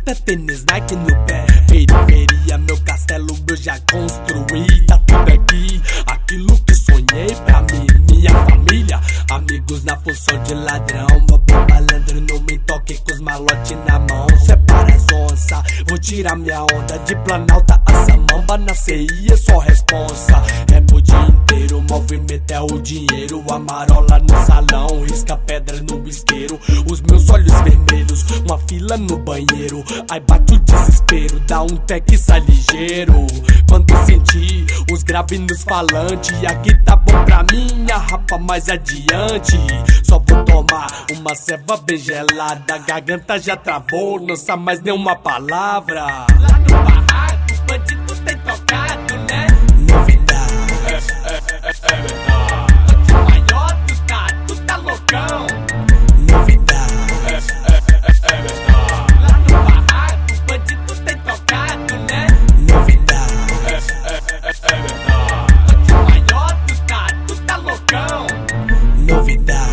é tênis Nike no pé. Periferia, meu castelo eu já construí. Tá tudo aqui, aquilo que sonhei pra mim, minha família. Amigos na função de ladrão, mob malandro, não me toque com os malote na mão. Separa as onça, vou tirar minha onda de Planalta a Samamba. Na CI é só responsa, é pro dia inteiro, movimento é o dinheiro. Amarola no salão, risca pedra no isqueiro. Os meus olhos vermelhos, uma fila no banheiro. Aí bate o desespero, dá um tec e sai ligeiro. Quando sentir os graves nos falantes, aqui tá bom pra mim, a rapa mais adiante. Só vou tomar uma ceva bem gelada, a garganta já travou, não sai mais nenhuma palavra. Lá no barraco, o bandido tem tocado, né? Novidade. É verdade. Hoje o maior tu tá loucão. Novidade. É verdade. Lá no barraco, o bandido tem tocado, né? Novidade. É verdade. Hoje o maior tu tá loucão. Novidade.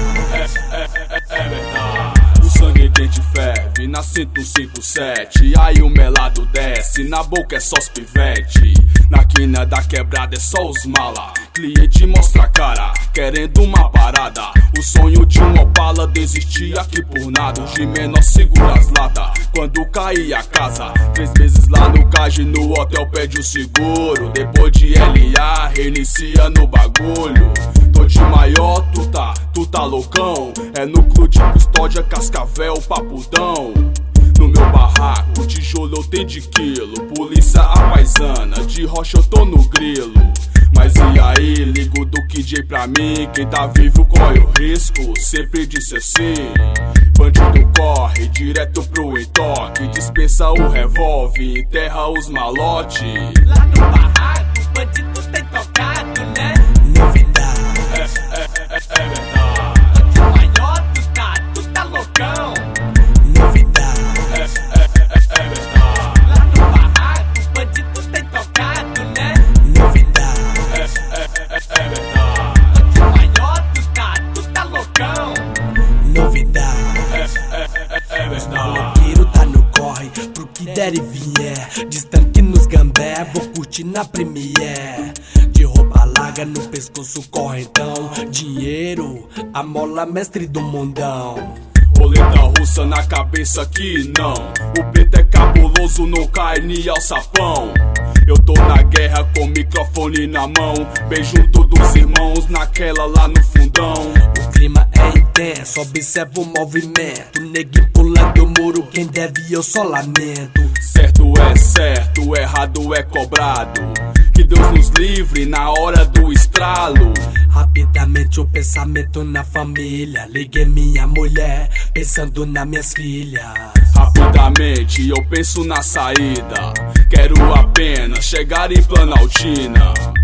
É verdade. O sangue quente ferve na 157. Aí o melado desce, na boca é só os pivete. Na quina da quebrada é só os mala. Cliente mostra a cara, querendo uma parada. O sonho de um Opala desistir aqui por nada. O de menor segura as latas quando cair a casa. 3 meses lá no cage, no hotel pede o seguro. Depois de LA, reinicia no bagulho. Tô de maior, tu tá loucão. É núcleo de custódia, Cascavel, Papudão. No meu barraco, tijolo eu tenho de quilo. Polícia a paisana, de rocha eu tô no grilo. Mas e aí, ligo do KJ pra mim. Quem tá vivo corre o risco, sempre disse assim. Bandido corre direto pro entoque, dispensa o revólver, enterra os malote. Lá no barraco, o bandido tem tocado, né? Novidade. É verdade. Hoje o maior tu tá loucão. Novidade. É verdade. Lá no barraco, o bandido tem tocado, né? Novidade. É verdade. Hoje o maior tu tá loucão. Novidade. É Os verdade. maloqueiros tá no corre, pro que der e vier. Distante nos gambé, vou curtir na Premiere. De roupa larga no pescoço, correntão. Dinheiro, a mola mestre do mundão. Roleta russa na cabeça que não. O preto é cabuloso, não cai nem ao sapão. Eu tô na guerra com microfone na mão, bem junto dos irmãos naquela lá no fundão. O clima é intenso, observa o movimento. Neguinho pulando o muro, quem deve eu só lamento. Certo é certo, errado é cobrado. Que Deus nos livre na hora do estralo. Rapidamente o pensamento na família. Liguei minha mulher, pensando nas minhas filhas. Rapidamente eu penso na saída. Quero apenas chegar em Planaltina.